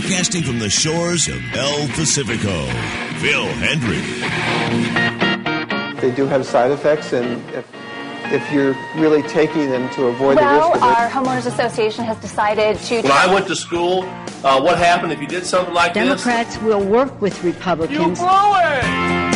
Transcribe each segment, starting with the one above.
Broadcasting from the shores of El Pacifico, Phil Hendry. They do have side effects, and if you're really taking them to avoid the risk of it. Well, our homeowners association has decided to... When I went to school, what happened if you did something like Democrats will work with Republicans. You blew it!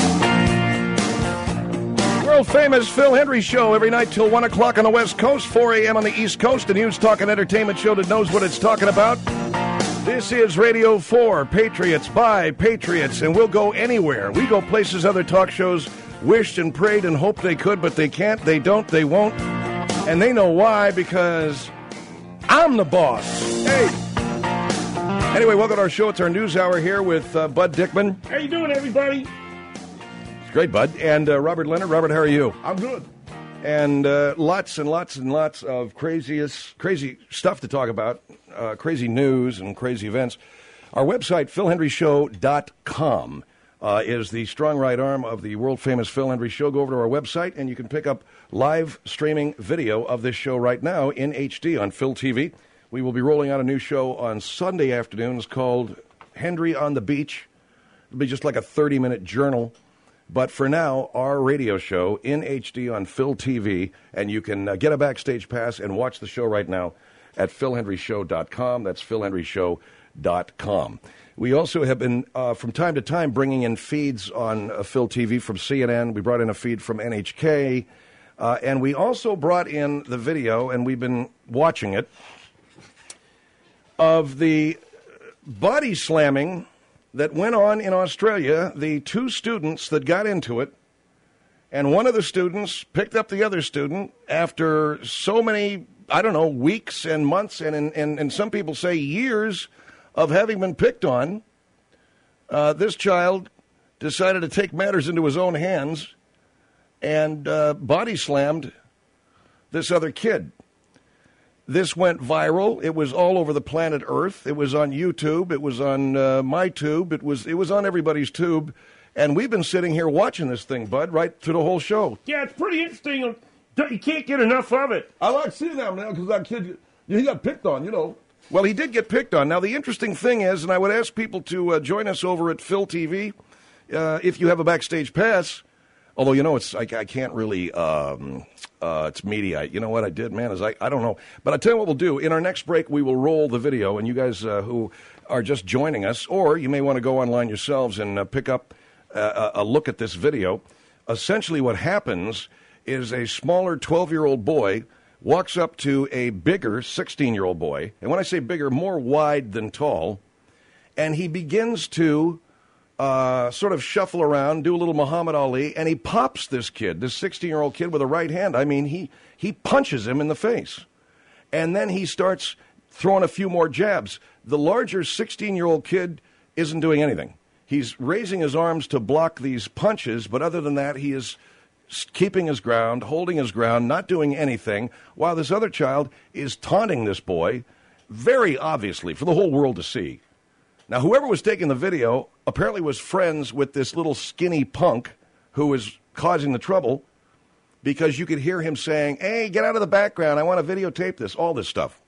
World-famous Phil Hendry Show every night till 1 o'clock on the West Coast, 4 a.m. on the East Coast, a news, talk, and entertainment show that knows what it's talking about. This is Radio 4, Patriots by Patriots, and we'll go anywhere. We go places other talk shows wished and prayed and hoped they could, but they can't, they don't, they won't. And they know why, because I'm the boss. Hey! Anyway, welcome to our show. It's our news hour here with Bud Dickman. How you doing, everybody? It's great, Bud. And Robert Leonard. Robert, how are you? I'm good. And lots and lots and lots of crazy stuff to talk about, crazy news and crazy events. Our website, philhendryshow.com, is the strong right arm of the world-famous Phil Hendry Show. Go over to our website, and you can pick up live streaming video of this show right now in HD on Phil TV. We will be rolling out a new show on Sunday afternoons called Hendry on the Beach. It'll be just like a 30-minute journal. But for now, our radio show in HD on Phil TV, and you can get a backstage pass and watch the show right now at philhendryshow.com. That's philhendryshow.com. We also have been, from time to time, bringing in feeds on Phil TV from CNN. We brought in a feed from NHK. And we also brought in the video, and we've been watching it, of the body slamming that went on in Australia, the two students that got into it, and one of the students picked up the other student after so many, weeks and months, and some people say years of having been picked on. This child decided to take matters into his own hands and body slammed this other kid. This went viral. It was all over the planet Earth. It was on YouTube. It was on my tube. It was on everybody's tube. And we've been sitting here watching this thing, Bud, right through the whole show. Yeah, it's pretty interesting. You can't get enough of it. I like seeing that, man, because that kid, he got picked on, Well, he did get picked on. Now, the interesting thing is, and I would ask people to join us over at Phil TV if you have a backstage pass. Although, I can't really, it's media. You know what I did, man, is I don't know. But I'll tell you what we'll do. In our next break, we will roll the video, and you guys who are just joining us, or you may want to go online yourselves and pick up a look at this video. Essentially what happens is a smaller 12-year-old boy walks up to a bigger 16-year-old boy, and when I say bigger, more wide than tall, and he begins to sort of shuffle around, do a little Muhammad Ali, and he pops this kid, this 16-year-old kid, with a right hand. I mean, he punches him in the face. And then he starts throwing a few more jabs. The larger 16-year-old kid isn't doing anything. He's raising his arms to block these punches, but other than that, he is keeping his ground, holding his ground, not doing anything, while this other child is taunting this boy, very obviously, for the whole world to see. Now, whoever was taking the video apparently was friends with this little skinny punk who was causing the trouble, because you could hear him saying, "Hey, get out of the background. I want to videotape this," all this stuff.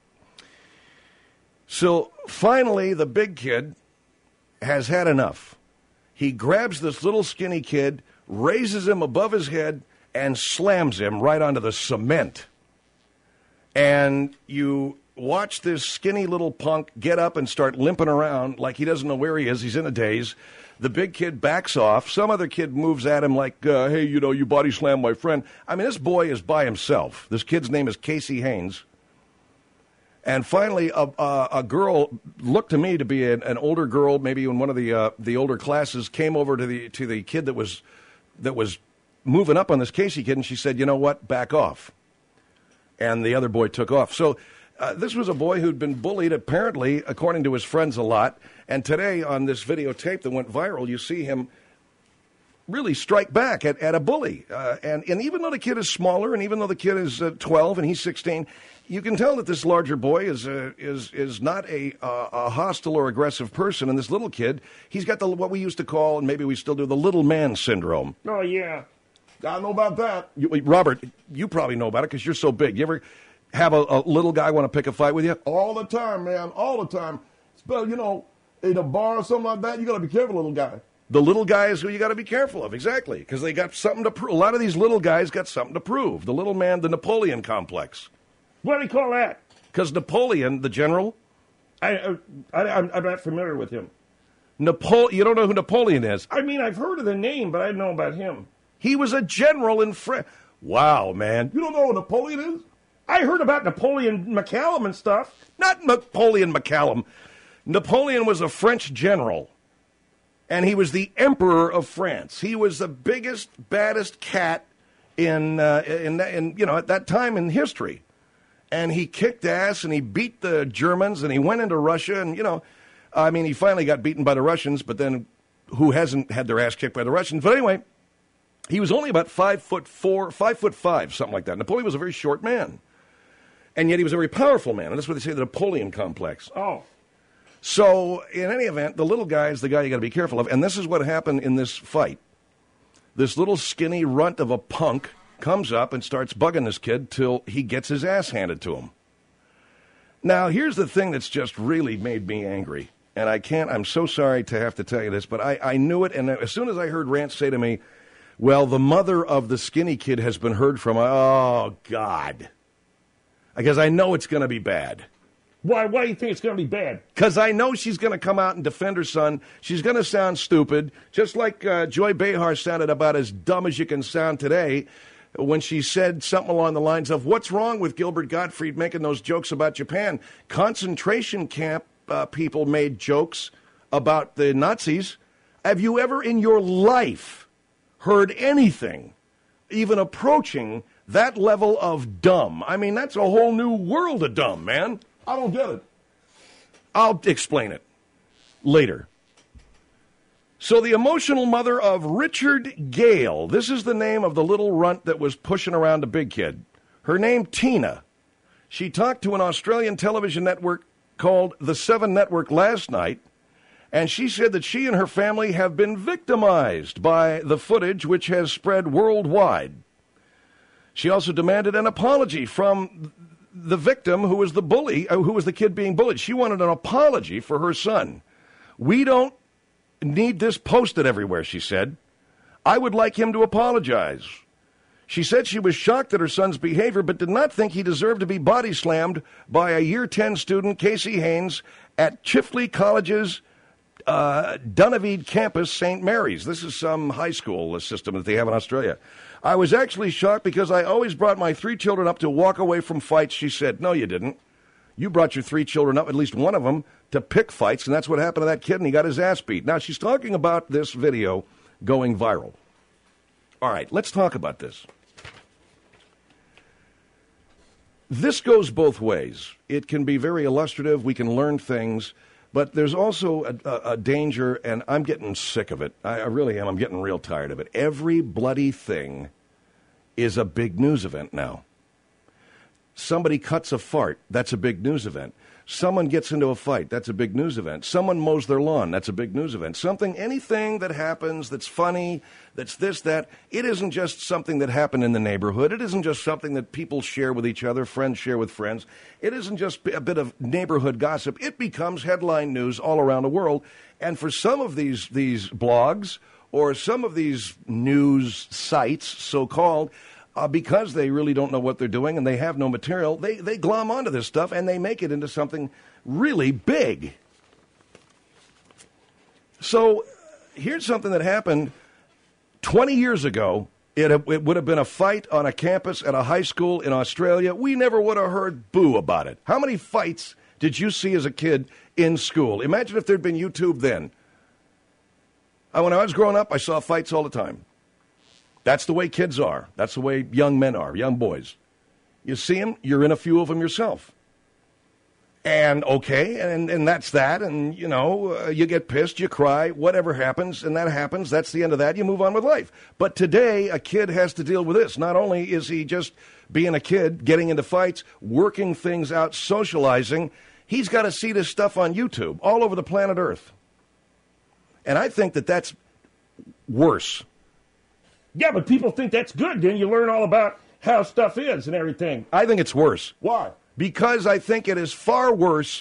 So finally, the big kid has had enough. He grabs this little skinny kid, raises him above his head, and slams him right onto the cement. And you watch this skinny little punk get up and start limping around like he doesn't know where he is. He's in a daze. The big kid backs off. Some other kid moves at him like, "Hey, you body slammed my friend." I mean, this boy is by himself. This kid's name is Casey Haynes. And finally, a girl looked to me to be an older girl, maybe in one of the older classes, came over to the kid that was moving up on this Casey kid, and she said, "You know what? Back off." And the other boy took off. So this was a boy who'd been bullied, apparently, according to his friends, a lot. And today, on this videotape that went viral, you see him really strike back at a bully. And even though the kid is smaller, and even though the kid is 12 and he's 16, you can tell that this larger boy is not a hostile or aggressive person. And this little kid, he's got what we used to call, and maybe we still do, the little man syndrome. Oh, yeah. I know about that. Robert, you probably know about it because you're so big. You ever have a little guy want to pick a fight with you? All the time, man. All the time. But, in a bar or something like that, you got to be careful, little guy. The little guy is who you got to be careful of, exactly, because they got something to prove. A lot of these little guys got something to prove. The little man, the Napoleon complex. What do you call that? Because Napoleon, the general, I'm not familiar with him. you don't know who Napoleon is. I mean, I've heard of the name, but I don't know about him. He was a general in France. Wow, man. You don't know who Napoleon is? I heard about Napoleon McCallum and stuff. Not Napoleon McCallum. Napoleon was a French general, and he was the emperor of France. He was the biggest, baddest cat in at that time in history. And he kicked ass, and he beat the Germans, and he went into Russia, and, he finally got beaten by the Russians, but then who hasn't had their ass kicked by the Russians? But anyway, he was only about 5'4", 5'5", something like that. Napoleon was a very short man. And yet he was a very powerful man, and that's what they say, the Napoleon complex. Oh. So, in any event, the little guy is the guy you got to be careful of, and this is what happened in this fight. This little skinny runt of a punk comes up and starts bugging this kid till he gets his ass handed to him. Now, here's the thing that's just really made me angry, and I'm so sorry to have to tell you this, but I knew it, and as soon as I heard Rance say to me, well, the mother of the skinny kid has been heard from, oh, God. Because I know it's going to be bad. Why do you think it's going to be bad? Because I know she's going to come out and defend her son. She's going to sound stupid, just like Joy Behar sounded about as dumb as you can sound today when she said something along the lines of, what's wrong with Gilbert Gottfried making those jokes about Japan? Concentration camp people made jokes about the Nazis. Have you ever in your life heard anything even approaching that level of dumb? I mean, that's a whole new world of dumb, man. I don't get it. I'll explain it later. So the emotional mother of Richard Gale, this is the name of the little runt that was pushing around a big kid. Her name, Tina. She talked to an Australian television network called The 7 Network last night, and she said that she and her family have been victimized by the footage which has spread worldwide. She also demanded an apology from the victim who was the bully, who was the kid being bullied. She wanted an apology for her son. We don't need this posted everywhere, she said. I would like him to apologize. She said she was shocked at her son's behavior, but did not think he deserved to be body slammed by a Year 10 student, Casey Haynes, at Chifley College's Dunaveed campus, St. Mary's. This is some high school system that they have in Australia. I was actually shocked because I always brought my 3 children up to walk away from fights, she said. No, you didn't. You brought your 3 children up, at least one of them, to pick fights, and that's what happened to that kid, and he got his ass beat. Now, she's talking about this video going viral. All right, let's talk about this. This goes both ways. It can be very illustrative. We can learn things. But there's also a danger, and I'm getting sick of it. I really am. I'm getting real tired of it. Every bloody thing is a big news event now. Somebody cuts a fart, that's a big news event. Someone gets into a fight, that's a big news event. Someone mows their lawn, that's a big news event. Anything that happens that's funny, that's this, that, it isn't just something that happened in the neighborhood. It isn't just something that people share with each other, friends share with friends. It isn't just a bit of neighborhood gossip. It becomes headline news all around the world. And for some of these blogs or some of these news sites, so-called, because they really don't know what they're doing and they have no material, they glom onto this stuff and they make it into something really big. So here's something that happened 20 years ago. It would have been a fight on a campus at a high school in Australia. We never would have heard boo about it. How many fights did you see as a kid in school? Imagine if there'd been YouTube then. When I was growing up, I saw fights all the time. That's the way kids are. That's the way young men are, young boys. You see them, you're in a few of them yourself. And okay, and that's that, and, you get pissed, you cry, whatever happens, and that happens, that's the end of that, you move on with life. But today, a kid has to deal with this. Not only is he just being a kid, getting into fights, working things out, socializing, he's got to see this stuff on YouTube all over the planet Earth. And I think that that's worse. Yeah, but people think that's good. Then you learn all about how stuff is and everything. I think it's worse. Why? Because I think it is far worse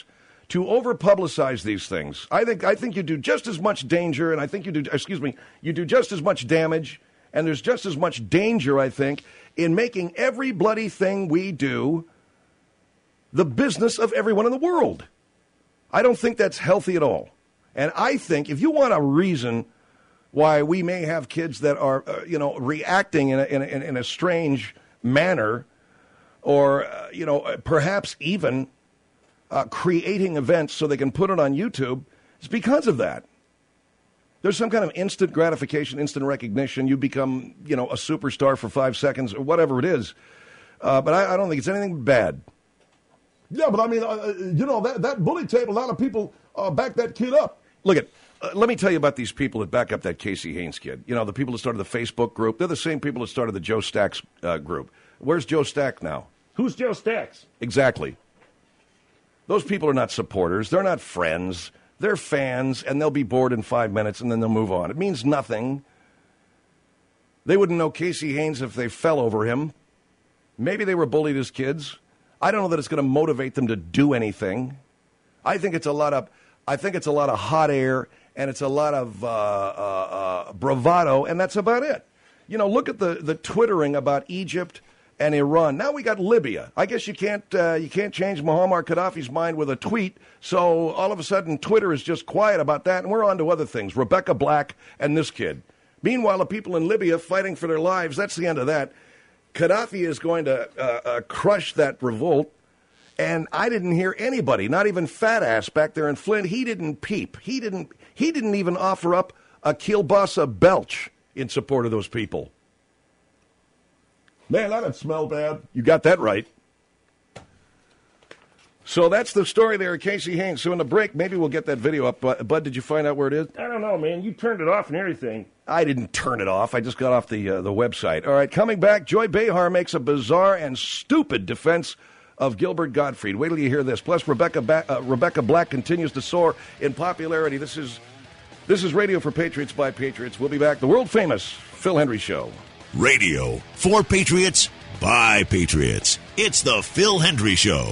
to over-publicize these things. I think you do just as much danger, and I think you do just as much damage, and there's just as much danger, I think, in making every bloody thing we do the business of everyone in the world. I don't think that's healthy at all. And I think if you want a reason why we may have kids that are, reacting in a strange manner, or, perhaps even creating events so they can put it on YouTube, it's because of that. There's some kind of instant gratification, instant recognition. You become, a superstar for 5 seconds or whatever it is. But I don't think it's anything bad. Yeah, but I mean, that bully tape, a lot of people back that kid up. Look let me tell you about these people that back up that Casey Haynes kid. The people that started the Facebook group. They're the same people that started the Joe Stacks group. Where's Joe Stack now? Who's Joe Stacks? Exactly. Those people are not supporters. They're not friends. They're fans, and they'll be bored in 5 minutes, and then they'll move on. It means nothing. They wouldn't know Casey Haynes if they fell over him. Maybe they were bullied as kids. I don't know that it's going to motivate them to do anything. I think it's a lot of hot air, and it's a lot of bravado, and that's about it. Look at the twittering about Egypt and Iran. Now we got Libya. I guess you can't change Muammar Gaddafi's mind with a tweet. So all of a sudden, Twitter is just quiet about that, and we're on to other things. Rebecca Black and this kid. Meanwhile, the people in Libya fighting for their lives. That's the end of that. Gaddafi is going to crush that revolt. And I didn't hear anybody, not even Fat Ass back there in Flint. He didn't peep. He didn't even offer up a kielbasa belch in support of those people. Man, that'd smell bad. You got that right. So that's the story there, Casey Haynes. So in the break, maybe we'll get that video up. Bud, did you find out where it is? I don't know, man. You turned it off and everything. I didn't turn it off. I just got off the website. All right, coming back, Joy Behar makes a bizarre and stupid defense of Gilbert Gottfried. Wait till you hear this. Plus, Rebecca Black continues to soar in popularity. This is Radio for Patriots by Patriots. We'll be back. The world-famous Phil Hendry Show. Radio for Patriots by Patriots. It's the Phil Hendry Show.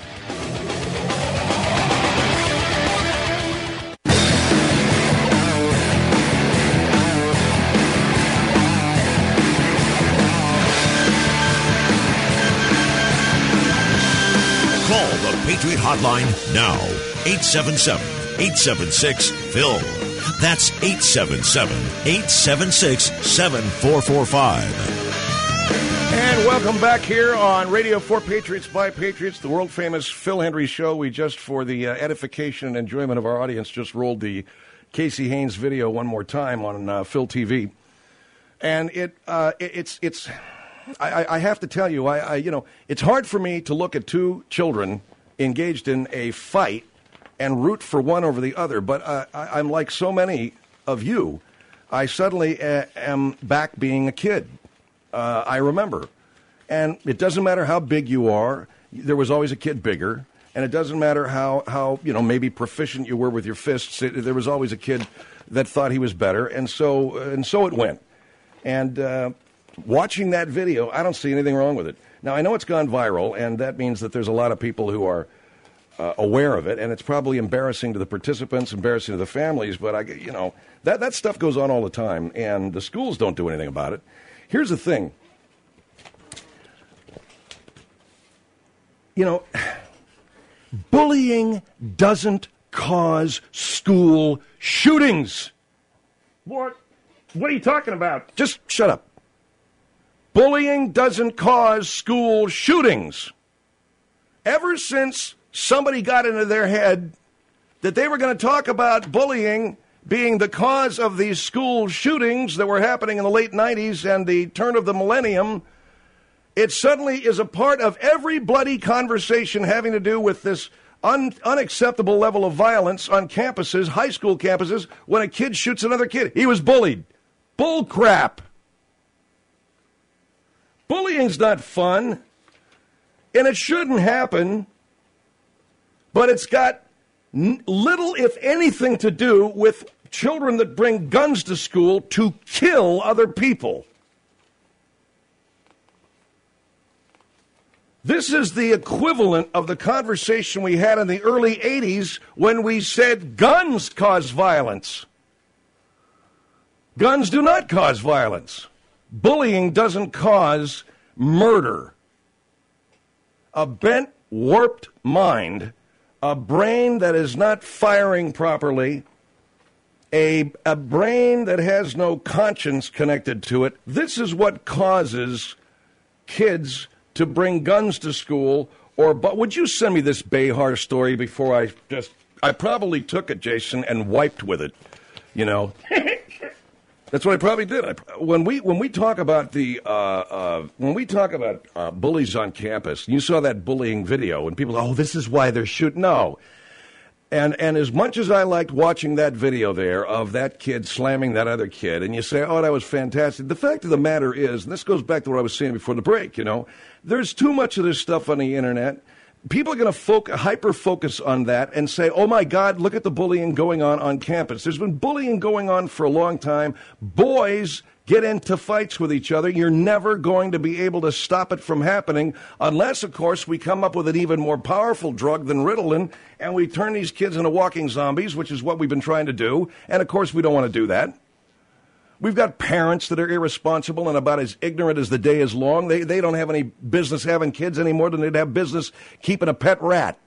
Call the Patriot Hotline now. 877-876-PHIL. That's 877-876-7445. And welcome back here on Radio for Patriots by Patriots, the world-famous Phil Hendry Show. We just, for the edification and enjoyment of our audience, just rolled the Casey Haynes video one more time on Phil TV. And I have to tell you, it's hard for me to look at two children engaged in a fight and root for one over the other. But I'm like so many of you. I suddenly am back being a kid. I remember. And it doesn't matter how big you are. There was always a kid bigger. And it doesn't matter how maybe proficient you were with your fists. There was always a kid that thought he was better. And so it went. And watching that video, I don't see anything wrong with it. Now, I know it's gone viral, and that means that there's a lot of people who are aware of it, and it's probably embarrassing to the participants, embarrassing to the families, but that stuff goes on all the time, and the schools don't do anything about it. Here's the thing. Bullying doesn't cause school shootings. What? What are you talking about? Just shut up. Bullying doesn't cause school shootings. Ever since somebody got into their head that they were going to talk about bullying being the cause of these school shootings that were happening in the late 90s and the turn of the millennium, it suddenly is a part of every bloody conversation having to do with this unacceptable level of violence on campuses, high school campuses, when a kid shoots another kid. He was bullied. Bull crap. Bullying's not fun, and it shouldn't happen, but it's got little, if anything, to do with children that bring guns to school to kill other people. This is the equivalent of the conversation we had in the early 80s when we said guns cause violence. Guns do not cause violence. Bullying doesn't cause murder. A bent, warped mind, a brain that is not firing properly, a brain that has no conscience connected to it. This is what causes kids to bring guns to school. But would you send me this Behar story before I probably took it, Jason, and wiped with it, you know. That's what I probably did. When we talk about bullies on campus, you saw that bullying video, and people, oh, this is why they're shooting. No. And as much as I liked watching that video there of that kid slamming that other kid, and you say, oh, that was fantastic. The fact of the matter is, and this goes back to what I was saying before the break, you know, there's too much of this stuff on the internet. People are going to hyper-focus on that and say, oh, my God, look at the bullying going on campus. There's been bullying going on for a long time. Boys get into fights with each other. You're never going to be able to stop it from happening unless, of course, we come up with an even more powerful drug than Ritalin, and we turn these kids into walking zombies, which is what we've been trying to do. And, of course, we don't want to do that. We've got parents that are irresponsible and about as ignorant as the day is long. They don't have any business having kids any more than they'd have business keeping a pet rat.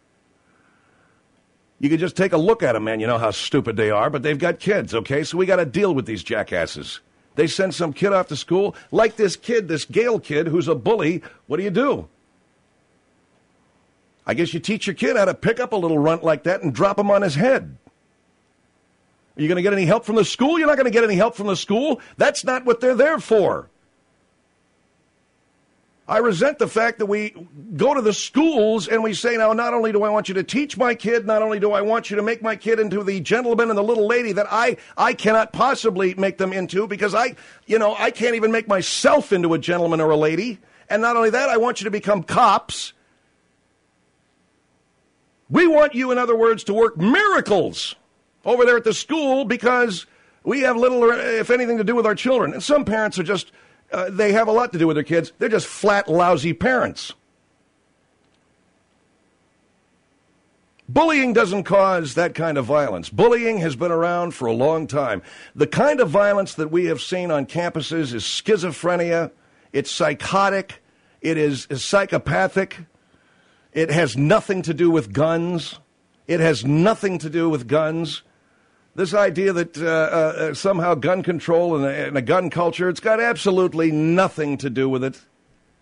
You could just take a look at them, man. You know how stupid they are, but they've got kids, okay? So we got to deal with these jackasses. They send some kid off to school, like this kid, this Gale kid, who's a bully. What do? I guess you teach your kid how to pick up a little runt like that and drop him on his head. Are you going to get any help from the school? You're not going to get any help from the school. That's not what they're there for. I resent the fact that we go to the schools and we say, now, not only do I want you to teach my kid, not only do I want you to make my kid into the gentleman and the little lady that I cannot possibly make them into, because I can't even make myself into a gentleman or a lady. And not only that, I want you to become cops. We want you, in other words, to work miracles over there at the school because we have little or if anything to do with our children. And some parents are just, they have a lot to do with their kids. They're just flat, lousy parents. Bullying doesn't cause that kind of violence. Bullying has been around for a long time. The kind of violence that we have seen on campuses is schizophrenia. It's psychotic. It is psychopathic. It has nothing to do with guns. It has nothing to do with guns. This idea that somehow gun control and a gun culture, it's got absolutely nothing to do with it.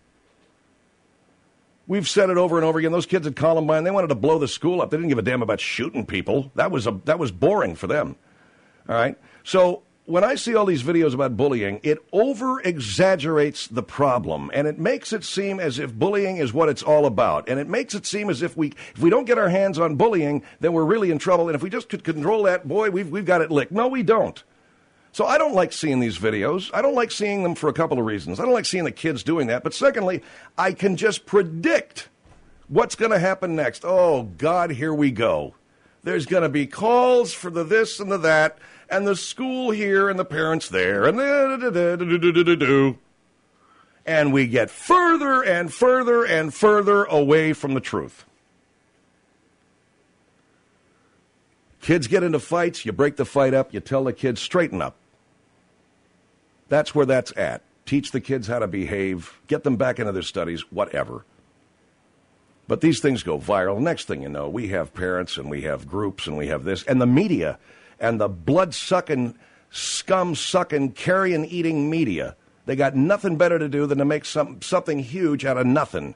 We've said it over and over again. Those kids at Columbine, they wanted to blow the school up. They didn't give a damn about shooting people. That was boring for them. All right? So when I see all these videos about bullying, it over-exaggerates the problem, and it makes it seem as if bullying is what it's all about. And it makes it seem as if we don't get our hands on bullying, then we're really in trouble. And if we just could control that, boy, we've got it licked. No, we don't. So I don't like seeing these videos. I don't like seeing them for a couple of reasons. I don't like seeing the kids doing that. But secondly, I can just predict what's going to happen next. Oh, God, here we go. There's going to be calls for the this and the that, and the school here and the parents there, and and we get further and further and further away from the truth. Kids get into fights, you break the fight up, you tell the kids, straighten up. That's where that's at. Teach the kids how to behave, get them back into their studies, whatever. But these things go viral. Next thing you know, we have parents and we have groups and we have this, and the media and the blood-sucking, scum-sucking, carrion-eating media. They got nothing better to do than to make something huge out of nothing.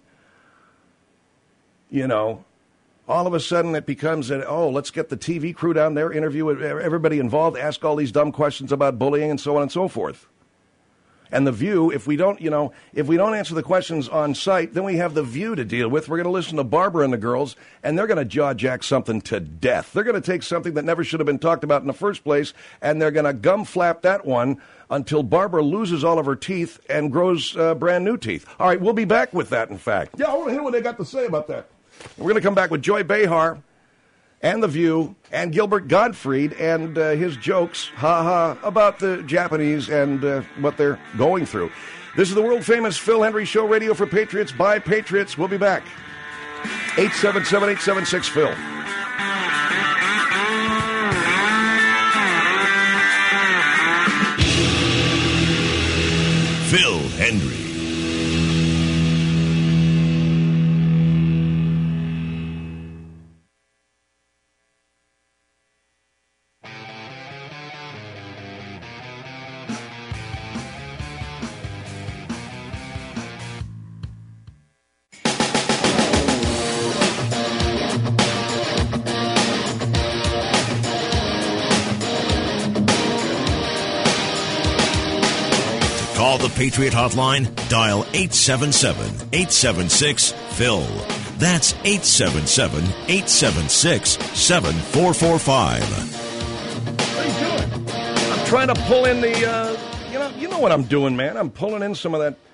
You know, all of a sudden it becomes, let's get the TV crew down there, interview everybody involved, ask all these dumb questions about bullying and so on and so forth. And The View, if we don't answer the questions on site, then we have The View to deal with. We're going to listen to Barbara and the girls, and they're going to jaw-jack something to death. They're going to take something that never should have been talked about in the first place, and they're going to gum-flap that one until Barbara loses all of her teeth and grows brand new teeth. All right, we'll be back with that, in fact. Yeah, I want to hear what they got to say about that. We're going to come back with Joy Behar and The View and Gilbert Gottfried and his jokes, about the Japanese and what they're going through. This is the world-famous Phil Hendrie Show, radio for Patriots, by Patriots. We'll be back. 877-876-PHIL. Phil Hendrie. Call the Patriot Hotline. Dial 877-876-PHIL. That's 877-876-7445. How you doing? I'm trying to pull in the, you know what I'm doing, man. I'm pulling in some of that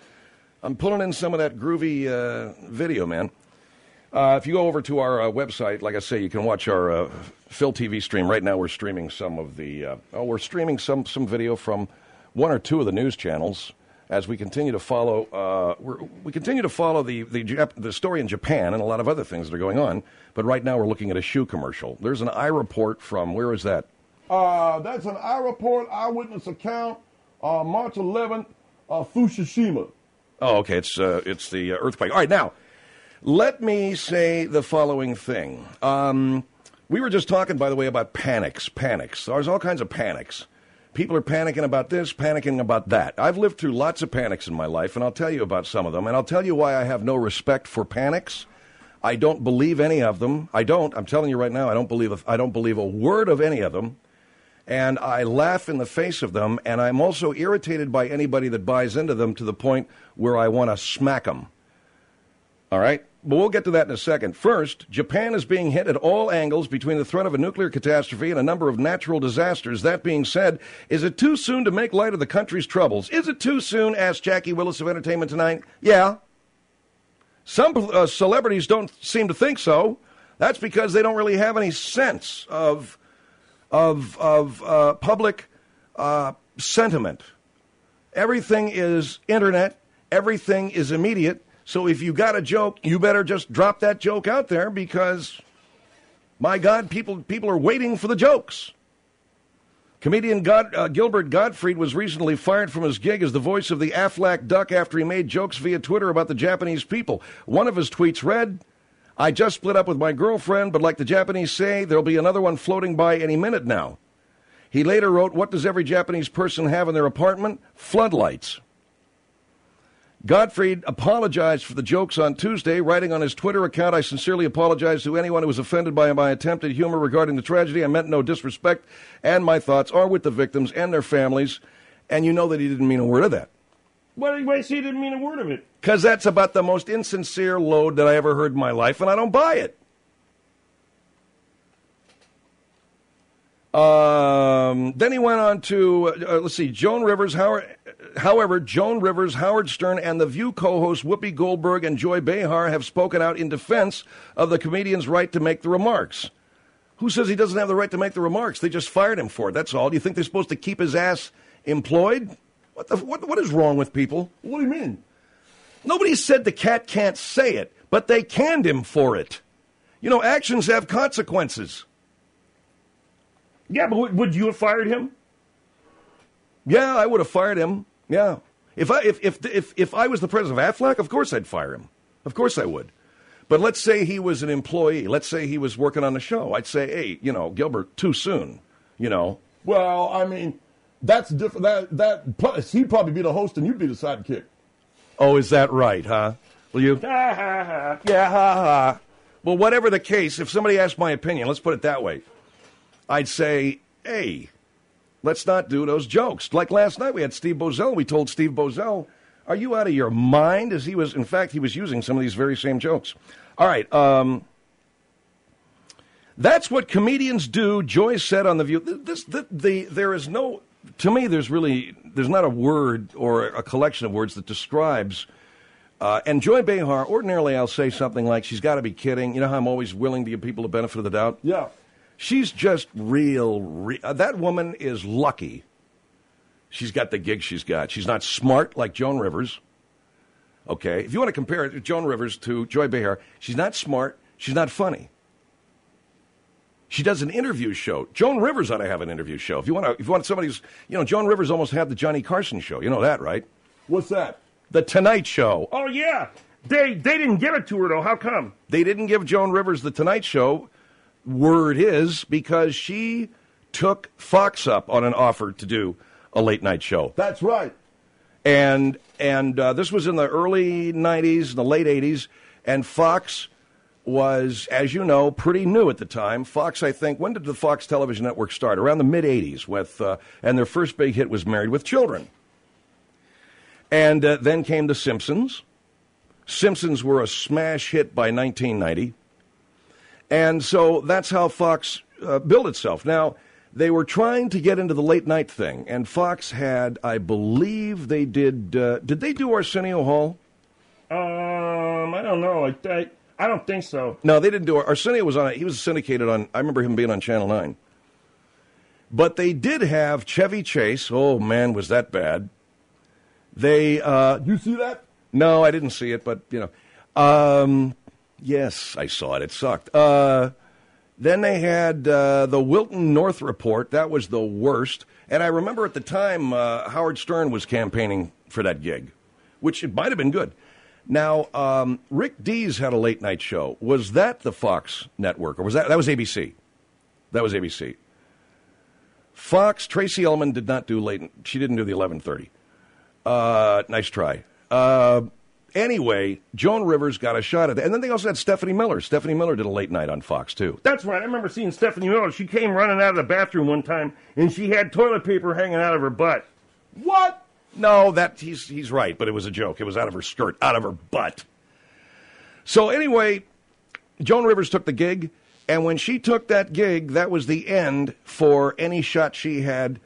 groovy video, man. If you go over to our website, like I say, you can watch our Phil TV stream. Right now, we're streaming some of the. We're streaming some video from one or two of the news channels as we continue to follow. We continue to follow the story in Japan and a lot of other things that are going on. But right now, we're looking at a shoe commercial. There's an iReport from where is that? That's an iReport eyewitness account. March 11th, Fukushima. Oh, okay. It's the earthquake. All right, now. Let me say the following thing. We were just talking, by the way, about panics. There's all kinds of panics. People are panicking about this, panicking about that. I've lived through lots of panics in my life, and I'll tell you about some of them. And I'll tell you why I have no respect for panics. I don't believe any of them. I don't. I'm telling you right now, I don't believe a word of any of them. And I laugh in the face of them, and I'm also irritated by anybody that buys into them to the point where I want to smack them. All right? But we'll get to that in a second. First, Japan is being hit at all angles between the threat of a nuclear catastrophe and a number of natural disasters. That being said, is it too soon to make light of the country's troubles? Is it too soon? Asked Jackie Willis of Entertainment Tonight. Yeah. Some celebrities don't seem to think so. That's because they don't really have any sense of public sentiment. Everything is internet. Everything is immediate. So if you got a joke, you better just drop that joke out there because, my God, people are waiting for the jokes. Comedian Gilbert Gottfried was recently fired from his gig as the voice of the Aflac duck after he made jokes via Twitter about the Japanese people. One of his tweets read, "I just split up with my girlfriend, but like the Japanese say, there'll be another one floating by any minute now." He later wrote, "What does every Japanese person have in their apartment? Floodlights." Gottfried apologized for the jokes on Tuesday, writing on his Twitter account, "I sincerely apologize to anyone who was offended by my attempted humor regarding the tragedy. I meant no disrespect, and my thoughts are with the victims and their families." And you know that he didn't mean a word of that. Why did he say he didn't mean a word of it? Because that's about the most insincere load that I ever heard in my life, and I don't buy it. Then he went on to, let's see, Joan Rivers, Howard Stern, and The View co-hosts Whoopi Goldberg and Joy Behar have spoken out in defense of the comedian's right to make the remarks. Who says he doesn't have the right to make the remarks? They just fired him for it, that's all. Do you think they're supposed to keep his ass employed? What is wrong with people? What do you mean? Nobody said the cat can't say it, but they canned him for it. You know, actions have consequences. Yeah, but would you have fired him? Yeah, I would have fired him. Yeah. If I was the president of Aflac, of course I'd fire him. Of course I would. But let's say he was an employee. Let's say he was working on the show. I'd say, hey, Gilbert, too soon, Well, I mean, that's different. Plus, he'd probably be the host and you'd be the sidekick. Oh, is that right, huh? Will you? Ha, ha, ha. Yeah, ha, ha. Well, whatever the case, if somebody asked my opinion, let's put it that way, I'd say, hey, let's not do those jokes. Like last night we had Steve Boesel. We told Steve Boesel, are you out of your mind? As he was using some of these very same jokes. All right. That's what comedians do, Joy said on The View. There is no, to me, there's not a word or a collection of words that describes And Joy Behar, ordinarily I'll say something like, she's got to be kidding. You know how I'm always willing to give people the benefit of the doubt? Yeah. She's just that woman is lucky. She's got the gig she's got. She's not smart like Joan Rivers. Okay? If you want to compare it, Joan Rivers to Joy Behar, she's not smart. She's not funny. She does an interview show. Joan Rivers ought to have an interview show. If you want somebody who's, Joan Rivers almost had the Johnny Carson show. You know that, right? What's that? The Tonight Show. Oh, yeah. They didn't give it to her, though. How come? They didn't give Joan Rivers the Tonight Show. Word is because she took Fox up on an offer to do a late night show. That's right. And this was in the early 90s, the late 80s, and Fox was, as you know, pretty new at the time. Fox, I think, when did the Fox television network start? Around the mid-80s, and their first big hit was Married with Children. And then came The Simpsons. Simpsons were a smash hit by 1990. And so that's how Fox built itself. Now, they were trying to get into the late night thing, and Fox had, I believe they did they do Arsenio Hall? I don't know. I don't think so. No, they didn't do it. Arsenio was on it. He was syndicated on, I remember him being on Channel 9. But they did have Chevy Chase. Oh, man, was that bad. They, you see that? No, I didn't see it, but, yes, I saw it. It sucked. Then they had the Wilton North Report. That was the worst. And I remember at the time, Howard Stern was campaigning for that gig, which it might have been good. Now, Rick Dees had a late night show. Was that the Fox network, or was that was ABC? That was ABC. Fox, Tracy Ullman did not do late. She didn't do the 11:30. Nice try. Anyway, Joan Rivers got a shot at it. And then they also had Stephanie Miller. Stephanie Miller did a late night on Fox, too. That's right. I remember seeing Stephanie Miller. She came running out of the bathroom one time, and she had toilet paper hanging out of her butt. What? No, he's right, but it was a joke. It was out of her skirt, out of her butt. So anyway, Joan Rivers took the gig, and when she took that gig, that was the end for any shot she had,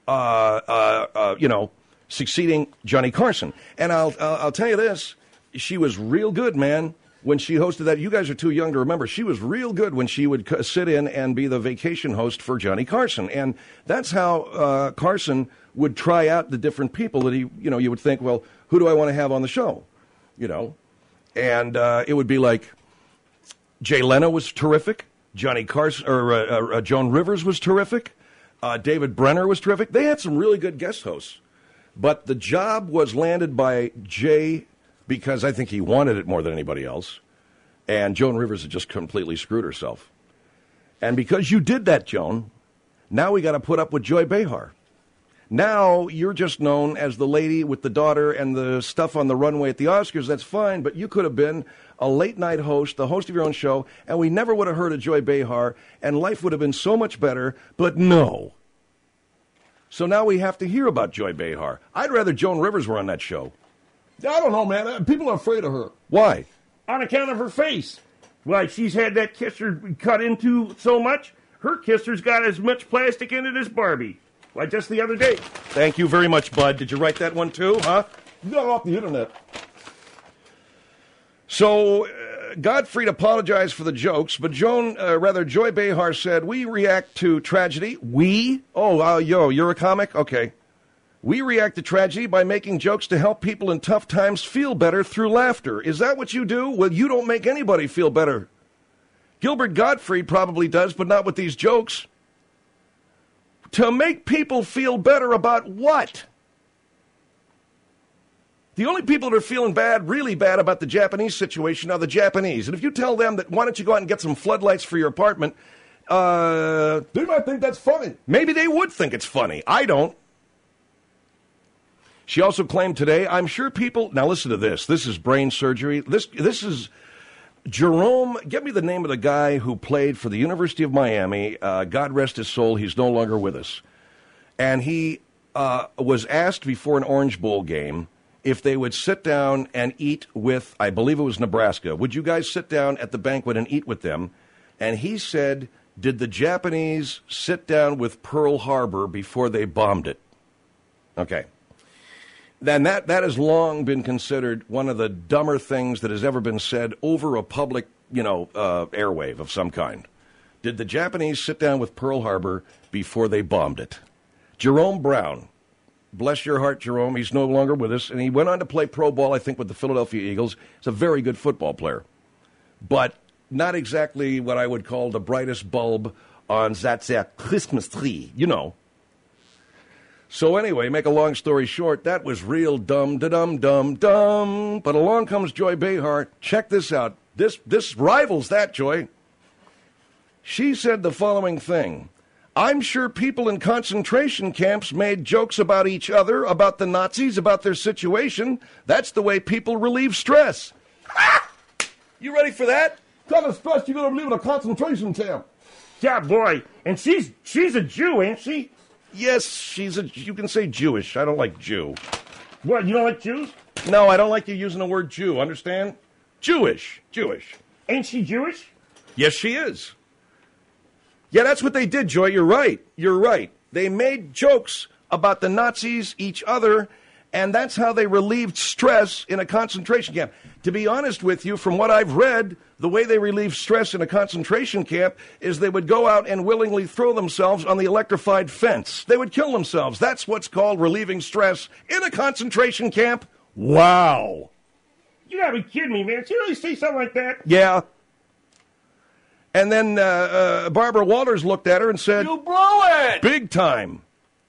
succeeding Johnny Carson. And I'll tell you this, she was real good, man, when she hosted that. You guys are too young to remember. She was real good when she would sit in and be the vacation host for Johnny Carson. And that's how Carson would try out the different people that you would think, well, who do I want to have on the show? And it would be like Jay Leno was terrific. Johnny Carson or Joan Rivers was terrific. David Brenner was terrific. They had some really good guest hosts. But the job was landed by Jay because I think he wanted it more than anybody else. And Joan Rivers had just completely screwed herself. And because you did that, Joan, now we got to put up with Joy Behar. Now you're just known as the lady with the daughter and the stuff on the runway at the Oscars. That's fine, but you could have been a late-night host, the host of your own show, and we never would have heard of Joy Behar, and life would have been so much better, but no. So now we have to hear about Joy Behar. I'd rather Joan Rivers were on that show. I don't know, man. People are afraid of her. Why? On account of her face. Why, she's had that kisser cut into so much, her kisser's got as much plastic in it as Barbie. Why, just the other day. Thank you very much, Bud. Did you write that one too, huh? You got it off the internet. So, Gottfried apologized for the jokes, but Joy Behar said, we react to tragedy. We? You're a comic? Okay. We react to tragedy by making jokes to help people in tough times feel better through laughter. Is that what you do? Well, you don't make anybody feel better. Gilbert Gottfried probably does, but not with these jokes. To make people feel better about what? The only people that are feeling bad, really bad about the Japanese situation are the Japanese. And if you tell them that, why don't you go out and get some floodlights for your apartment, they might think that's funny. Maybe they would think it's funny. I don't. She also claimed today, I'm sure people, now listen to this. This is brain surgery. This is Jerome, get me the name of the guy who played for the University of Miami. God rest his soul, he's no longer with us. And he was asked before an Orange Bowl game if they would sit down and eat with, I believe it was Nebraska. Would you guys sit down at the banquet and eat with them? And he said, did the Japanese sit down with Pearl Harbor before they bombed it? Okay. then that has long been considered one of the dumber things that has ever been said over a public, airwave of some kind. Did the Japanese sit down with Pearl Harbor before they bombed it? Jerome Brown, bless your heart, Jerome, he's no longer with us, and he went on to play pro ball, I think, with the Philadelphia Eagles. He's a very good football player, but not exactly what I would call the brightest bulb on that Christmas tree, So anyway, make a long story short, that was real dumb. But along comes Joy Behar. Check this out. This rivals that, Joy. She said the following thing. I'm sure people in concentration camps made jokes about each other, about the Nazis, about their situation. That's the way people relieve stress. You ready for that? What kind of stress you going to relieve in a concentration camp? Yeah, boy. And she's a Jew, ain't she? Yes, you can say Jewish. I don't like Jew. What, you don't like Jews? No, I don't like you using the word Jew, understand? Jewish. Ain't she Jewish? Yes, she is. Yeah, that's what they did, Joy. You're right. They made jokes about the Nazis, each other, and that's how they relieved stress in a concentration camp. To be honest with you, from what I've read, the way they relieved stress in a concentration camp is they would go out and willingly throw themselves on the electrified fence. They would kill themselves. That's what's called relieving stress in a concentration camp. Wow. You gotta be kidding me, man. Did you really say something like that? Yeah. And then Barbara Walters looked at her and said, You blew it! Big time.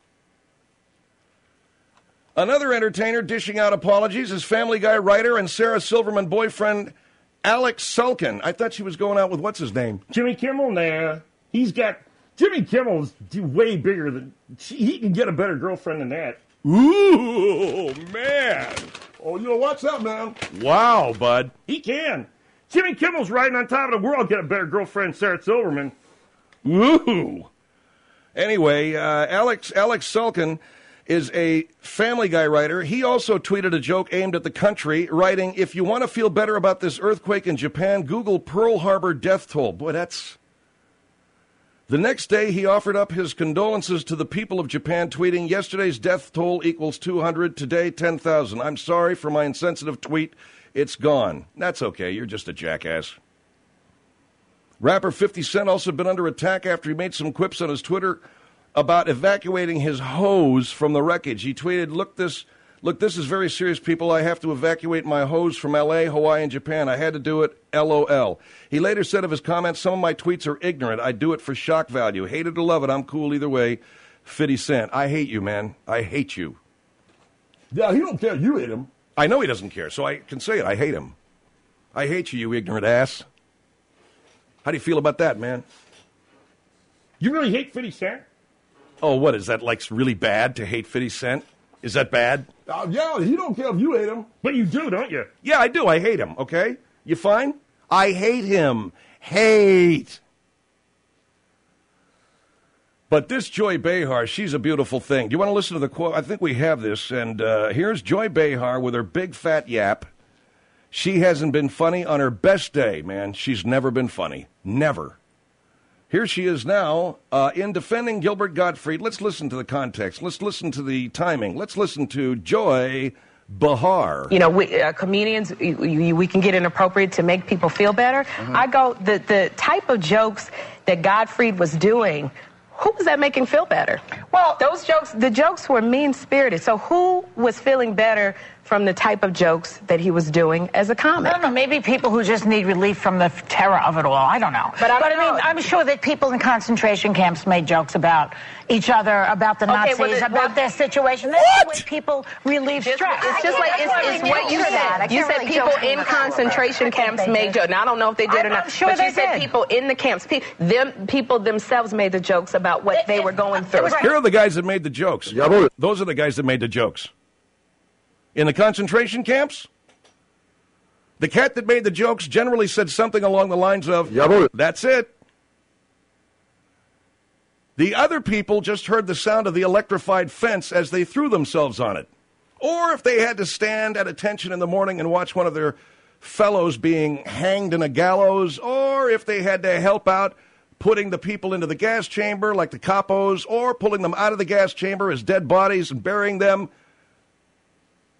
Another entertainer dishing out apologies is Family Guy writer and Sarah Silverman boyfriend Alex Sulkin. I thought she was going out with what's his name? Jimmy Kimmel. Nah, Jimmy Kimmel's way bigger than he can get a better girlfriend than that. Ooh, man. Oh, watch out, man. Wow, bud. He can. Jimmy Kimmel's riding on top of the world. Get a better girlfriend, Sarah Silverman. Ooh. Anyway, Alex Sulkin is a Family Guy writer. He also tweeted a joke aimed at the country, writing, if you want to feel better about this earthquake in Japan, Google Pearl Harbor death toll. Boy, that's... The next day, he offered up his condolences to the people of Japan, tweeting, yesterday's death toll equals 200, today 10,000. I'm sorry for my insensitive tweet. It's gone. That's okay. You're just a jackass. Rapper 50 Cent also been under attack after he made some quips on his Twitter about evacuating his hose from the wreckage. He tweeted, look, this is very serious, people. I have to evacuate my hose from L.A., Hawaii, and Japan. I had to do it, LOL. He later said of his comments, some of my tweets are ignorant. I do it for shock value. Hate it or love it, I'm cool either way. 50 Cent. I hate you, man. I hate you. Yeah, he don't care. You hate him. I know he doesn't care, so I can say it. I hate him. I hate you, you ignorant ass. How do you feel about that, man? You really hate 50 Cent? Oh, what, is that like really bad to hate 50 Cent? Is that bad? Yeah, he don't care if you hate him. But you do, don't you? Yeah, I do. I hate him, okay? You fine? I hate him. Hate. But this Joy Behar, she's a beautiful thing. Do you want to listen to the quote? I think we have this. And here's Joy Behar with her big fat yap. She hasn't been funny on her best day, man. She's never been funny. Never. Here she is now in defending Gilbert Gottfried. Let's listen to the context. Let's listen to the timing. Let's listen to Joy Behar. We comedians, we can get inappropriate to make people feel better. I go, the type of jokes that Gottfried was doing, who was that making feel better? Well, the jokes were mean-spirited. So who was feeling better from the type of jokes that he was doing as a comic? I don't know. Maybe people who just need relief from the terror of it all. I don't know. But I mean, I'm sure that people in concentration camps made jokes about each other, about the Nazis, about their situation. That's the way people relieve stress. It's just like it's what you said. You said people in concentration camps made jokes. Now I don't know if they did or not. Sure, but you said people in the camps. People themselves made the jokes about what they were going through. Here are the guys that made the jokes. Those are the guys that made the jokes. In the concentration camps, the cat that made the jokes generally said something along the lines of, that's it. The other people just heard the sound of the electrified fence as they threw themselves on it. Or if they had to stand at attention in the morning and watch one of their fellows being hanged in a gallows, or if they had to help out putting the people into the gas chamber like the capos, or pulling them out of the gas chamber as dead bodies and burying them.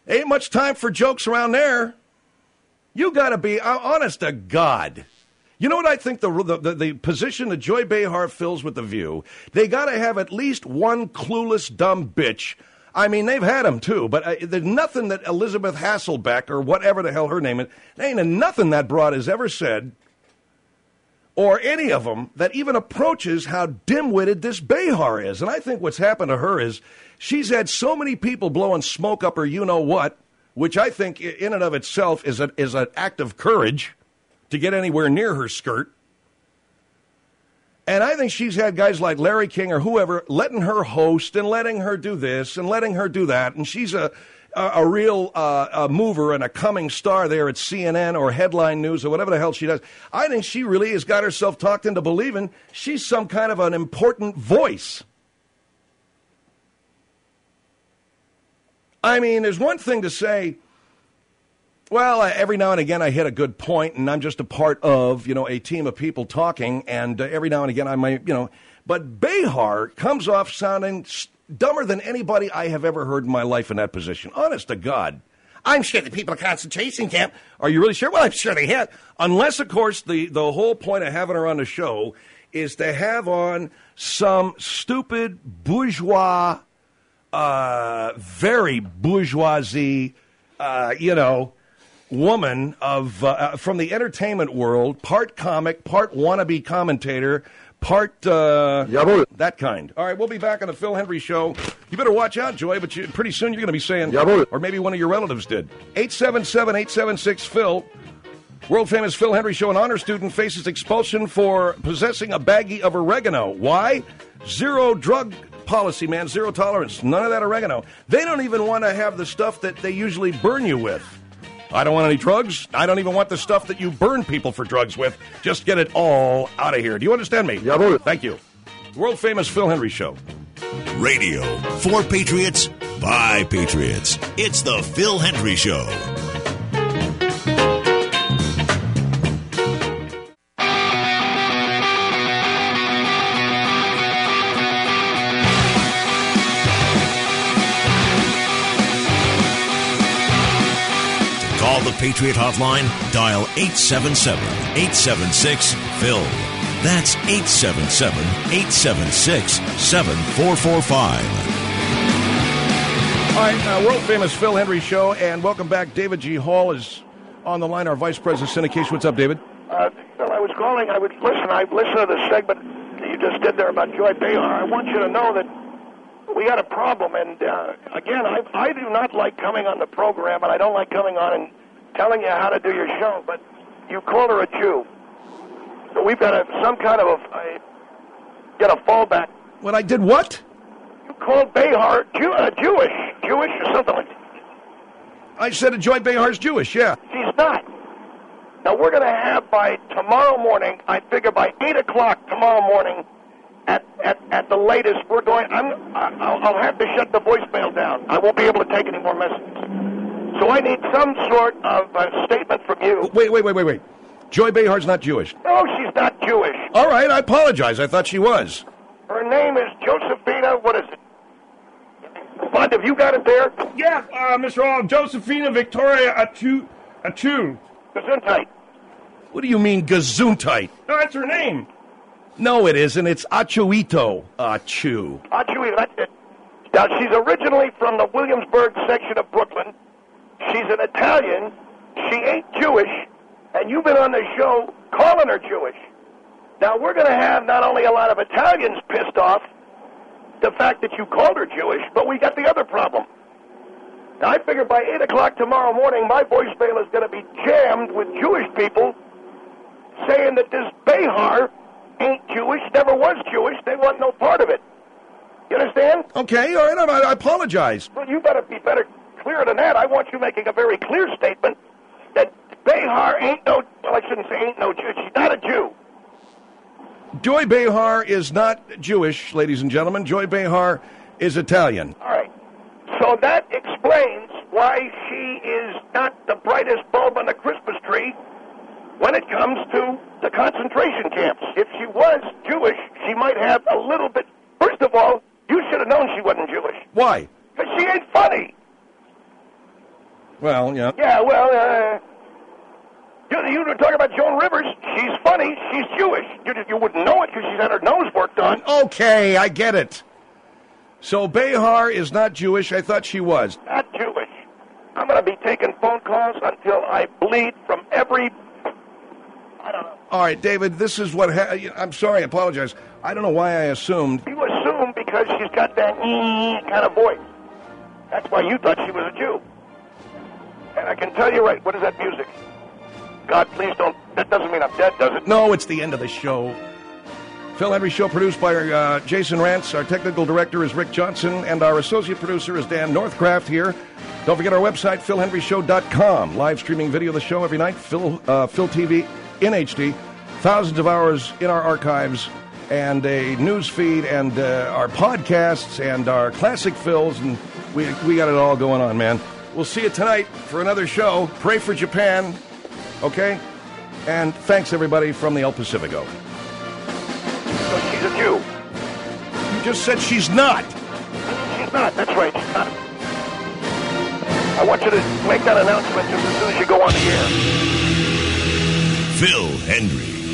Ain't much time for jokes around there. You got to be honest to God. You know what I think the position that Joy Behar fills with The View? They got to have at least one clueless dumb bitch. I mean, they've had them too, but there's nothing that Elizabeth Hasselbeck or whatever the hell her name is, there ain't nothing that broad has ever said, or any of them, that even approaches how dim-witted this Behar is. And I think what's happened to her is she's had so many people blowing smoke up her you-know-what, which I think in and of itself is an act of courage to get anywhere near her skirt. And I think she's had guys like Larry King or whoever letting her host and letting her do this and letting her do that. And she's a real mover and a coming star there at CNN or Headline News or whatever the hell she does. I think she really has got herself talked into believing she's some kind of an important voice. I mean, there's one thing to say, well, every now and again I hit a good point, and I'm just a part of, a team of people talking, and every now and again I might, But Behar comes off sounding dumber than anybody I have ever heard in my life in that position. Honest to God. I'm sure the people at concentration camp. Are you really sure? Well, I'm sure they have. Unless, of course, the whole point of having her on the show is to have on some stupid bourgeois, very bourgeoisie, woman from the entertainment world, part comic, part wannabe commentator, part that kind. All right, we'll be back on the Phil Hendry Show. You better watch out, Joy, but pretty soon you're going to be saying, or maybe one of your relatives did. 877-876-PHIL. World-famous Phil Hendry Show. An honor student faces expulsion for possessing a baggie of oregano. Why? Zero drug policy, man. Zero tolerance. None of that oregano. They don't even want to have the stuff that they usually burn you with. I don't want any drugs. I don't even want the stuff that you burn people for drugs with. Just get it all out of here. Do you understand me? Yeah, thank you. World-famous Phil Hendry Show. Radio for Patriots, by Patriots. It's the Phil Hendry Show. Call the Patriot Hotline, dial 877-876-PHIL. That's 877-876-7445. All right, world-famous Phil Hendry Show, and welcome back. David G. Hall is on the line, our Vice President of Syndication. What's up, David? Phil, I was calling. I've listened to the segment you just did there about Joy Behar. I want you to know that we got a problem, and again, I do not like coming on the program, and I don't like coming on and telling you how to do your show, but you called her a Jew. So we've got some kind of get a fallback. What, I did what? You called Behar Jewish or something like that. I said Joy Behar's Jewish, yeah. She's not. Now, we're going to have by tomorrow morning, I figure by 8 o'clock tomorrow morning, at the latest, we're going, I'll have to shut the voicemail down. I won't be able to take any more messages. So I need some sort of statement from you. Wait. Joy Behar's not Jewish. No, she's not Jewish. All right, I apologize. I thought she was. Her name is Josephina, what is it? Bud, have you got it there? Yeah, Mr. Hall, Josephina Victoria Achu. Gesundheit. What do you mean, Gesundheit? No, that's her name. No, it isn't. It's Achuito. Achu. Achuito, that's it. Now, she's originally from the Williamsburg section of Brooklyn. She's an Italian. She ain't Jewish. And you've been on the show calling her Jewish. Now, we're going to have not only a lot of Italians pissed off the fact that you called her Jewish, but we got the other problem. Now, I figure by 8 o'clock tomorrow morning, my voicemail is going to be jammed with Jewish people saying that this Behar ain't Jewish, never was Jewish, they want no part of it. You understand? Okay, all right, I apologize. Well, you better be clearer than that. I want you making a very clear statement that Behar ain't no, well, I shouldn't say ain't no Jew, she's not a Jew. Joy Behar is not Jewish, ladies and gentlemen. Joy Behar is Italian. All right. So that explains why she is not the brightest bulb on the Christmas tree when it comes to the concentration camps. If she was Jewish, she might have a little bit. First of all, you should have known she wasn't Jewish. Why? Because she ain't funny. Well, yeah. Yeah, well, you were talking about Joan Rivers. She's funny. She's Jewish. You wouldn't know it because she's had her nose worked on. Okay, I get it. So Behar is not Jewish. I thought she was. Not Jewish. I'm going to be taking phone calls until I bleed from every... I don't know. All right, David, this is what... I'm sorry, I apologize. I don't know why I assumed... You assume because she's got that kind of voice. That's why you thought she was a Jew. And I can tell you right, what is that music? God, please don't... That doesn't mean I'm dead, does it? No, it's the end of the show. Phil Hendrie Show produced by Jason Rantz. Our technical director is Rick Johnson. And our associate producer is Dan Northcraft here. Don't forget our website, philhendrieshow.com. Live streaming video of the show every night. Phil TV in HD. Thousands of hours in our archives. And a news feed and our podcasts and our classic Phils. And we got it all going on, man. We'll see you tonight for another show. Pray for Japan. Okay? And thanks, everybody, from the El Pacifico. So she's a Jew. You just said she's not. She's not. That's right. She's not. I want you to make that announcement just as soon as you go on the air. Phil Hendrie.